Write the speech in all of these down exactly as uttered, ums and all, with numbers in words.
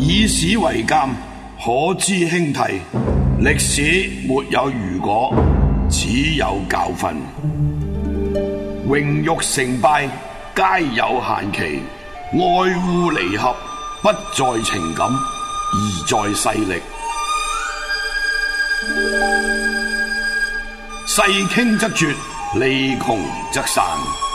以史為鑑，可知興替。歷史沒有如果，只有教訓。榮辱成敗皆有限期，愛惡離合不在情感，而在勢力。勢傾則絕，利窮則散。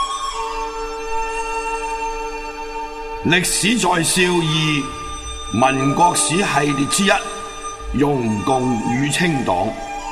歷史在笑二民國史系列之一，容共與清黨。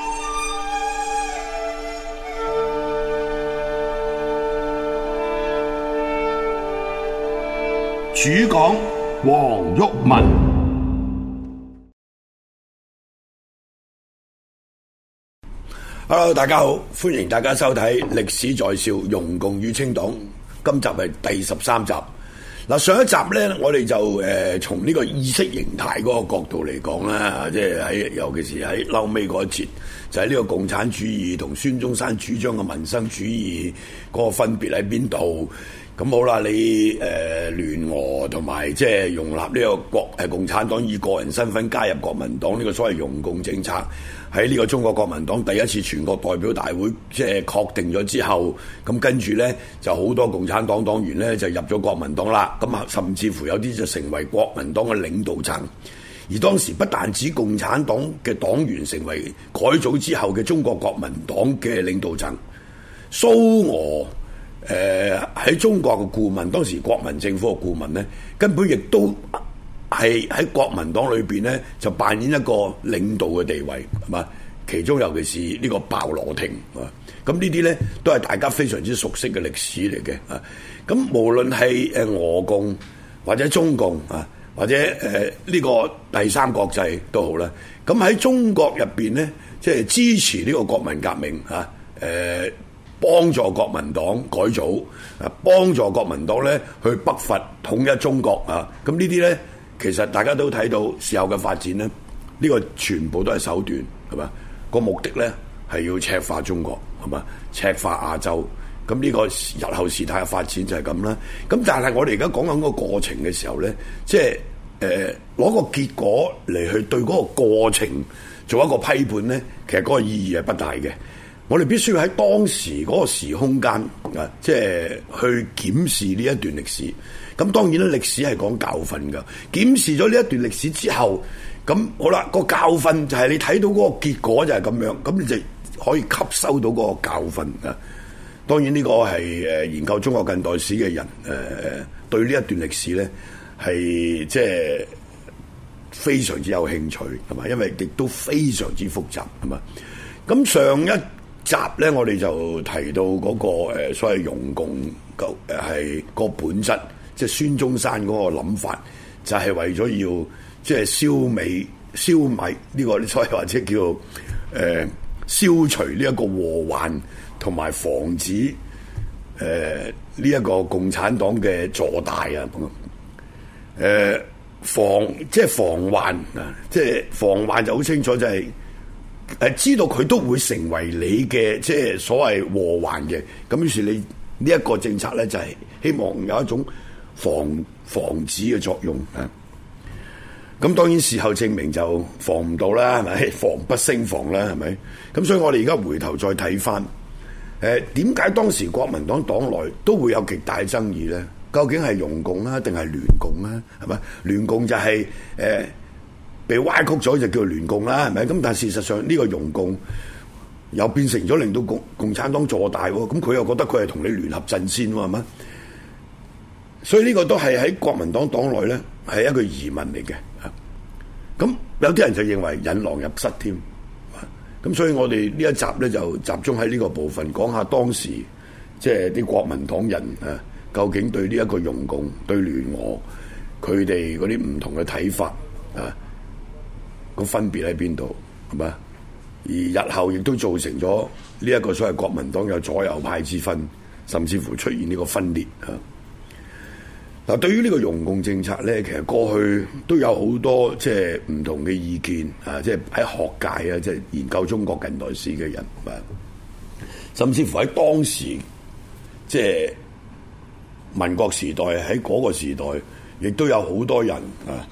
主講黃毓民。Hello， 大家好，歡迎大家收睇《歷史在笑：容共與清黨》。今集係第十三集。嗱，上一集咧，我哋就誒從呢個意識形態嗰個角度嚟講啦，即係喺尤其是喺後尾嗰一節，就係、是、呢個共產主義同孫中山主張嘅民生主義嗰個分別喺邊度？咁好啦，你誒、呃、聯俄同埋即係容納呢個國誒共產黨以個人身份加入國民黨呢個所謂容共政策，喺呢個中國國民黨第一次全國代表大會即係確定咗之後，咁跟住呢就好多共產黨黨員呢就入咗國民黨啦，咁啊甚至乎有啲就成為國民黨嘅領導層。而當時不但止共產黨嘅黨員成為改組之後嘅中國國民黨嘅領導層，蘇俄誒喺、呃、中國嘅顧問，當時國民政府嘅顧問呢，根本亦都係喺國民黨裏邊呢，就扮演一個領導嘅地位，係嘛？其中尤其是呢個鮑羅廷啊，咁呢啲呢，都係大家非常之熟悉嘅歷史嚟嘅啊。咁無論係誒俄共或者中共啊，或者誒呢、呃這個第三國際都好啦。咁喺中國入邊呢，即係支持呢個國民革命啊，誒、呃。幫助國民黨改組，啊，幫助國民黨咧去北伐統一中國啊！咁呢啲咧，其實大家都睇到事後嘅發展咧，呢、這個全部都係手段，係嘛？個目的咧係要赤化中國，係嘛？赤化亞洲。咁呢個日後事態嘅發展就係咁啦。咁但係我哋而家講緊個過程嘅時候咧，即係誒攞個結果嚟去對嗰個過程做一個批判咧，其實嗰個意義係不大嘅。我哋必須要喺當時嗰個時空間啊，即係去檢視呢一段歷史。咁當然啦，歷史係講教訓㗎。檢視咗呢一段歷史之後，咁好啦，個教訓就係你睇到嗰個結果就係咁樣，咁你就可以吸收到嗰個教訓啊。當然呢個係誒研究中國近代史嘅人誒、呃、對呢一段歷史咧係即係非常之有興趣係嘛，因為亦都非常之複雜係嘛。咁上一集咧，我哋就提到嗰、那個誒、呃、所謂容共嘅誒係個本質，即係孫中山嗰個諗法，就係、是、為咗要即係消滅消滅呢、這個所謂或者叫誒、呃、消除呢一個禍患，同埋防止誒呢一個共產黨嘅坐大啊！誒、呃、防即係防患啊！即係防患就好清楚，就係、是。誒，知道佢都會成為你嘅即係所謂禍患嘅，咁於是你呢一個政策咧就係希望有一種防防止嘅作用啊。咁當然事後證明就防唔到啦，係咪？防不勝防啦，係咪？咁所以我哋而家回頭再睇翻，誒點解當時國民黨黨內都會有極大爭議咧？究竟係容共啦，定係聯共啦？係咪？聯共就係、是、誒。呃被歪曲咗就叫聯共啦，係咪？咁但係事實上呢個容共又變成咗令到共共產黨坐大喎，咁佢又覺得佢係同你聯合陣線喎，係咪？所以呢個都係喺國民黨黨內咧係一個疑問嚟嘅。咁有啲人就認為引狼入室添。咁所以我哋呢一集咧就集中喺呢個部分講下當時即係啲國民黨人啊，究竟對呢一個容共對聯俄佢哋嗰啲唔同嘅睇法啊。個分別喺邊度係嘛？而日後亦都造成咗呢一個所謂國民黨有左右派之分，甚至乎出現呢個分裂啊！嗱，對於呢個容共政策咧，其實過去都有好多即係唔同嘅意見啊！即係喺學界啊，即係研究中國近代史嘅人啊，甚至乎喺當時即係民國時代喺嗰個時代，亦都有好多人啊。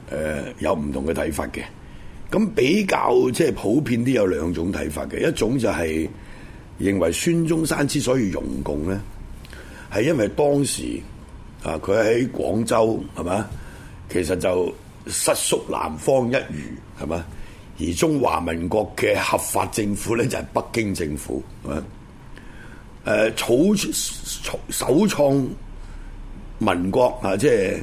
呃、有唔同嘅睇法嘅。咁比較即係普遍啲有兩種睇法嘅，一種就係認為孫中山之所以容共咧，係因為當時啊佢喺廣州係嘛，其實就失縮南方一隅係嘛，而中華民國嘅合法政府咧就係北京政府係嘛。誒、呃、草首創民國啊，即係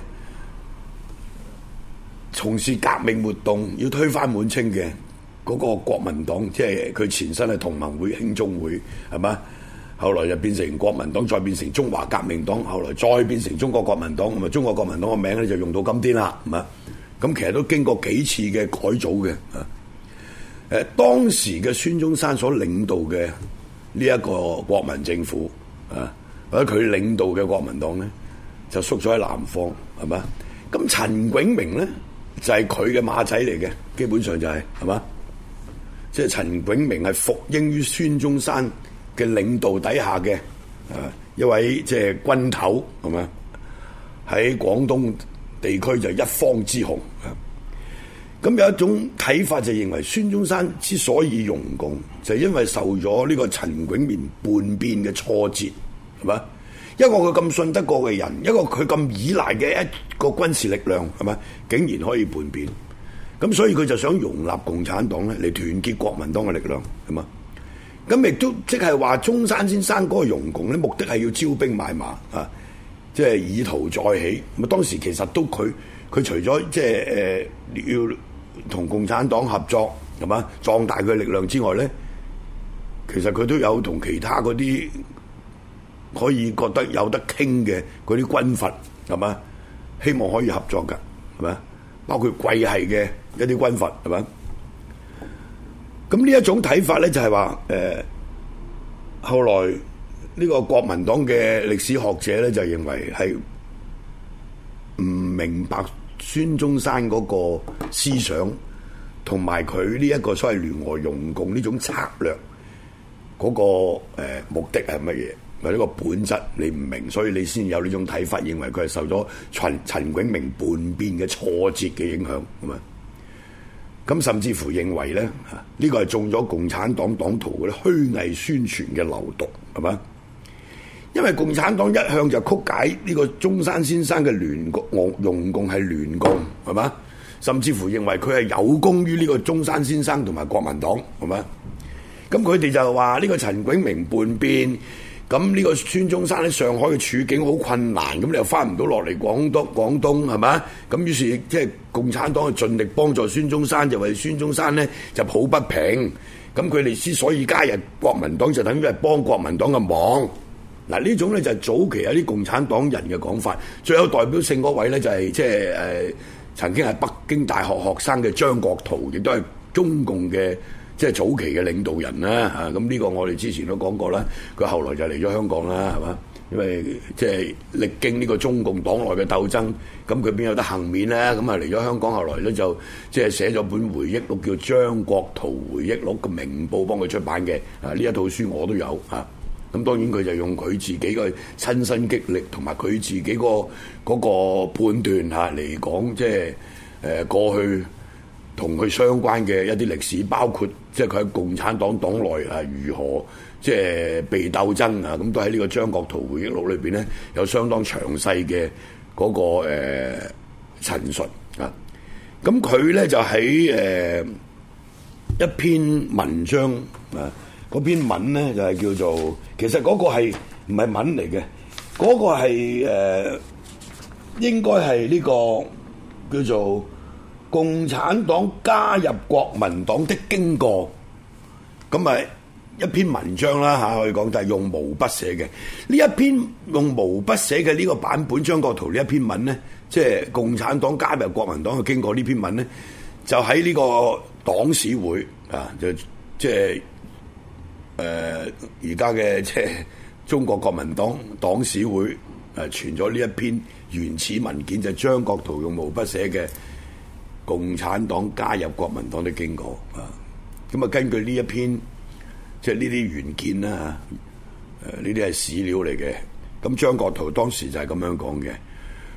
從事革命活動，要推翻滿清嘅嗰個國民黨，即係佢前身係同盟會、興中會，係嘛？後來就變成國民黨，再變成中華革命黨，後來再變成中國國民黨，咁啊，中國國民黨個名咧就用到今天啦，係嘛？咁其實都經過幾次嘅改組嘅啊。誒，當時嘅孫中山所領導嘅呢一個國民政府啊，或者佢領導嘅國民黨咧，就縮咗喺南方，係嘛？咁陳炯明咧就係佢嘅馬仔嚟嘅，基本上就係係嘛？即係陳炯明係服膺於孫中山嘅領導底下嘅啊一位即係軍頭，係嘛？喺廣東地區就一方之雄。咁有一種睇法就認為孫中山之所以容共，就係因為受咗呢個陳炯明叛變嘅挫折，係嘛？一個佢咁信得過嘅人，一個佢咁依賴嘅一個軍事力量，係嘛？竟然可以叛變，咁所以佢就想容納共產黨咧嚟團結國民黨嘅力量，係嘛？咁亦都即係話中山先生嗰個容共咧，目的係要招兵買馬啊，即係以圖再起。咁當時其實都佢佢除咗即係誒要同共產黨合作，係嘛，壯大佢力量之外咧，其實佢都有同其他嗰啲可以覺得有得傾嘅嗰啲軍閥，係嘛，希望可以合作㗎，係嘛，包括桂系嘅一啲軍閥，係嘛。咁呢一種睇法咧，就係話誒，後來呢個國民黨嘅歷史學者咧，就認為係唔明白孫中山嗰個思想，同埋佢呢一個所謂聯俄容共呢種策略嗰、那個誒、呃、目的係乜嘢，或者個本質你唔明，所以你先有呢種睇法，認為佢係受咗陳陳炯明叛變嘅挫折嘅影響，咁啊，咁甚至乎認為咧，呢、這個係中咗共產黨黨徒嗰啲虛偽宣傳嘅流毒，係嘛？因為共產黨一向就曲解呢個中山先生嘅聯共容共係聯共，係嘛？甚至乎認為佢係有功於呢個中山先生同埋國民黨，係嘛？咁佢哋就話呢個陳炯明叛變，咁呢個孫中山喺上海嘅處境好困難，咁你又翻唔到落嚟廣東廣東，係嘛？咁於是即係共產黨去盡力幫助孫中山，就為孫中山呢就抱不平。咁佢哋之所以加入國民黨，就等於係幫國民黨嘅忙。嗱，呢種咧就係早期有啲共產黨人嘅講法，最有代表性嗰位咧就係即係誒曾經係北京大學學生嘅張國燾，亦都係中共嘅即係早期嘅領導人啦嚇。咁、啊、呢個我哋之前都講過啦，佢後來就嚟咗香港啦，係嘛？因為即係歷經呢個中共黨內嘅鬥爭，咁佢邊有得幸免咧？咁啊嚟咗香港，後來咧就即係寫咗本回憶錄，叫《張國燾回憶錄》，個明報幫佢出版嘅啊，呢一套書我都有嚇。啊咁當然佢就用佢自己嘅親身經歷同埋佢自己個嗰個判斷嚇嚟講，即係誒過去同佢相關嘅一啲歷史，包括即係佢喺共產黨黨內啊如何即係被鬥爭啊，咁都喺呢個張國燾回憶錄裏邊咧有相當詳細嘅嗰個誒陳述啊。咁佢咧就喺誒一篇文章啊。嗰篇文咧就係、是、叫做，其實嗰個係唔係文嚟嘅，嗰、那個係誒、呃、應該係呢個叫做共產黨加入國民黨的經過，咁咪一篇文章啦嚇，可以講就係用毛筆寫嘅。呢一篇用毛筆寫嘅呢個版本，張國燾呢一篇文咧，即係共產黨加入國民黨嘅經過呢篇文咧，就喺呢個黨史會啊，就即係。誒而家嘅即係中國國民黨黨史會誒、呃、傳咗呢一篇原始文件，就係、張國燾用毛筆寫嘅《共產黨加入國民黨的經過》啊。咁啊，根據呢一篇即係呢啲原件啦嚇，誒呢啲係史料嚟嘅。咁張國燾當時就係咁樣講嘅，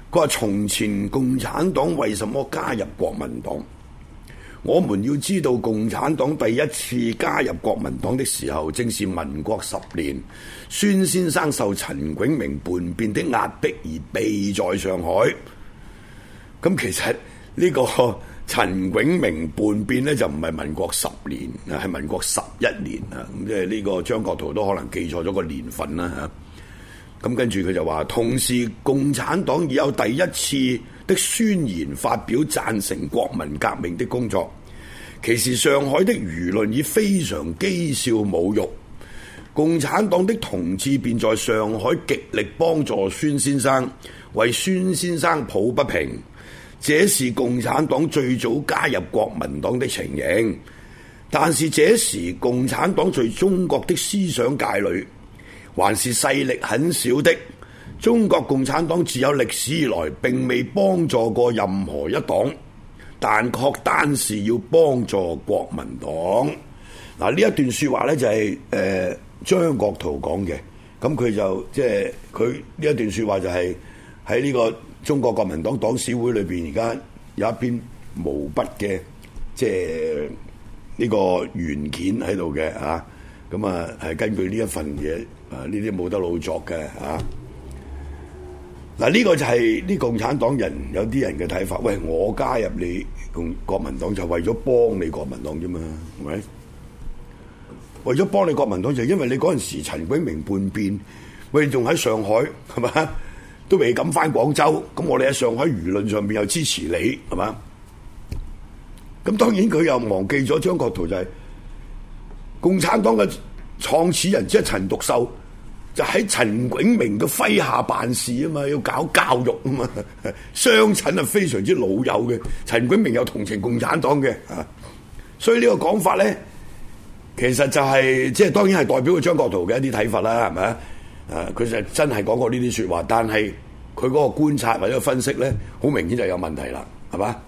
佢話從前共產黨為什麼加入國民黨？我們要知道，共產黨第一次加入國民黨的時候，正是民國十年，孫先生受陳炯明叛變的壓迫而避在上海。咁其實呢個陳炯明叛變呢，就唔係民國十年，係民國十一年啊！咁即係呢個張國燾都可能記錯咗個年份啦嚇。咁跟住佢就話，同時共產黨已有第一次的宣言發表贊成國民革命的工作，其時上海的輿論已非常譏笑侮辱，共產黨的同志便在上海極力幫助孫先生，為孫先生抱不平。這是共產黨最早加入國民黨的情形，但是這時共產黨在中國的思想界裏還是勢力很小的。中國共產黨自有歷史以來並未幫助過任何一黨，但確單是要幫助國民黨。嗱，呢一段説話呢，就係、是、誒、呃、張國燾講嘅，咁佢就即係佢呢一段説話就係喺呢個中國國民黨黨史會裏邊，而家有一篇毛筆嘅即係呢個原件喺度嘅啊，咁啊係根據呢一份嘢啊，呢啲冇得老作嘅啊。嗱，呢個就係啲共產黨人有啲人嘅睇法。喂，我加入你共國民黨就為咗幫你國民黨啫嘛，係咪？為咗幫你國民黨就因為你嗰陣時陳炯明叛變，喂，仲喺上海係嘛？都未敢返廣州，咁我哋喺上海輿論上面又支持你，係嘛？咁當然佢又忘記咗張國燾就係共產黨嘅創始人，即係陳獨秀，就喺陳炯明嘅麾下辦事啊嘛，要搞教育啊嘛，相親啊非常之老友嘅。陳炯明又同情共產黨嘅啊，所以呢個講法咧，其實就係、是、即係當然係代表咗張國燾嘅一啲睇法啦，係咪啊？誒，佢就真係講過呢啲説話，但係佢嗰個觀察或者分析咧，好明顯就有問題啦，係嘛？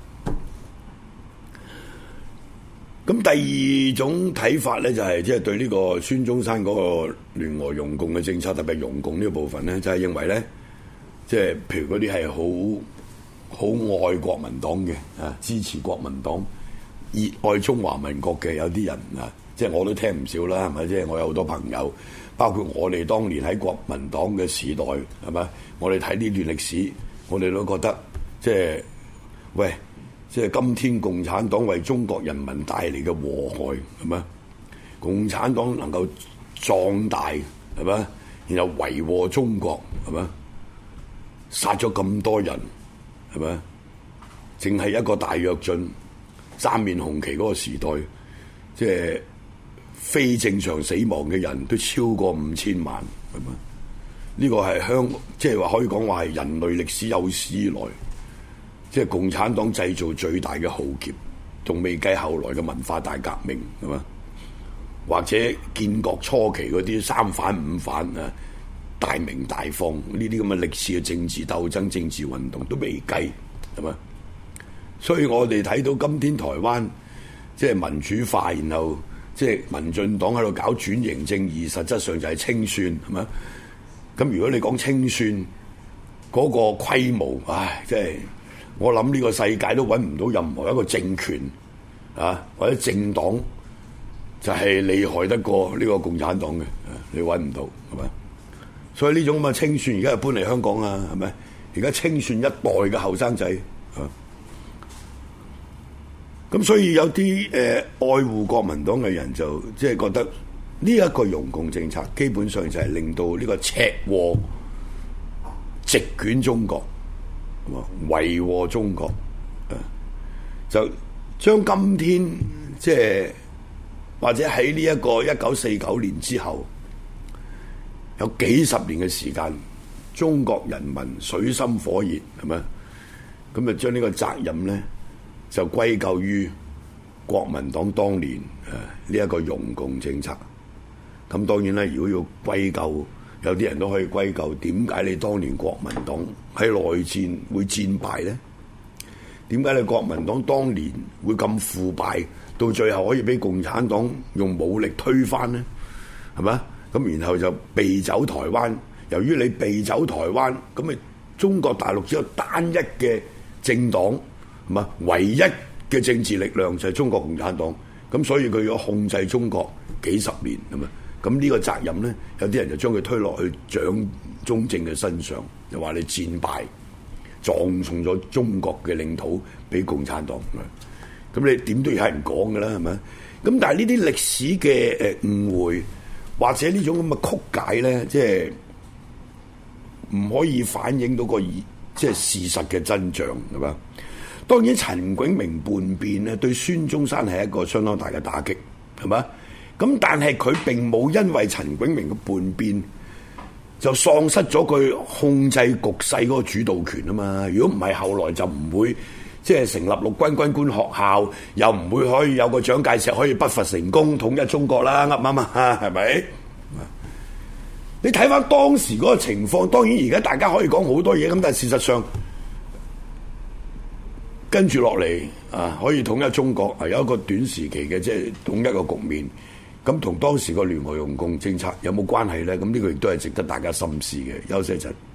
咁第二種睇法咧，就係即係對呢個孫中山嗰個聯俄容共嘅政策，特別係容共呢個部分咧，就係、是、認為咧，即、就、係、是、譬如嗰啲係好好愛國民黨嘅啊，支持國民黨、熱愛中華民國嘅有啲人啊，即、就、係、是、我都聽唔少啦，係咪？即、就、係、是、我有好多朋友。包括我哋當年喺國民黨嘅時代，係咪？我哋睇呢段歷史，我哋都覺得即係喂，即係今天共產黨為中國人民帶嚟嘅禍害，係咪？共產黨能夠壯大，係咪？然後為禍中國，係咪？殺咗咁多人，係咪？淨係一個大躍進、三面紅旗嗰個時代，即係。非正常死亡嘅人都超過五千萬，係嘛？呢個係香，即係話可以講話係人類歷史有史以來，即係共產黨製造最大嘅浩劫，仲未計後來嘅文化大革命，係嘛？或者建國初期嗰啲三反五反啊，大鳴大放呢啲咁嘅歷史嘅政治鬥爭、政治運動都未計，係嘛？所以我哋睇到今天台灣即係民主化，然後。即係民進黨喺度搞轉型正義，實質上就係清算，係咪？咁如果你講清算嗰個規模，唉，即係我諗呢個世界都揾唔到任何一個政權啊或者政黨就係厲害得過呢個共產黨嘅，你揾唔到，係咪？所以呢種咁嘅清算而家係搬嚟香港啊，係咪？而家清算一代嘅後生仔啊！咁所以有啲誒、呃、愛護國民黨嘅人就即係覺得呢一個容共政策基本上就係令到呢個赤禍席捲中國，為禍中國，啊、就將今天即係或者喺呢一個一九四九年之後有幾十年嘅時間，中國人民水深火熱，係咪？咁就將呢個責任咧，就歸咎於國民黨當年誒呢一個容共政策。咁當然咧，如果要歸咎，有啲人都可以歸咎點解你當年國民黨喺內戰會戰敗咧？點解你國民黨當年會咁腐敗，到最後可以俾共產黨用武力推翻咧？係咪？咁然後就避走台灣。由於你避走台灣，咁咪中國大陸只有單一嘅政黨，係嘛？唯一嘅政治力量就係中國共產黨。咁所以佢要控制中國幾十年，係嘛？咁呢個責任咧，有啲人就將佢推落去蔣中正嘅身上，就話你戰敗，葬送咗中國嘅領土俾共產黨。咁你點都要有人講㗎啦，係咪？咁但係呢啲歷史嘅誒誤會，或者呢種咁嘅曲解咧，即係唔可以反映到個即係事實嘅真相，係嘛？當然陳炯明叛變咧，對孫中山係一個相當大嘅打擊，係嘛？咁但係佢並冇因為陳炯明嘅叛變就喪失咗佢控制局勢嗰個主導權啊嘛！如果唔係，後來就唔會即係成立陸軍軍官學校，又唔會可以有個蔣介石可以北伐成功統一中國啦，啱唔啱啊？係咪？你睇翻當時嗰個情況，當然而家大家可以講好多嘢，咁但係事實上跟住落嚟啊，可以統一中國，係有一個短時期嘅即係統一個局面。咁同當時個聯俄容共政策有冇關係咧？咁呢個亦都係值得大家深思嘅。休息一陣。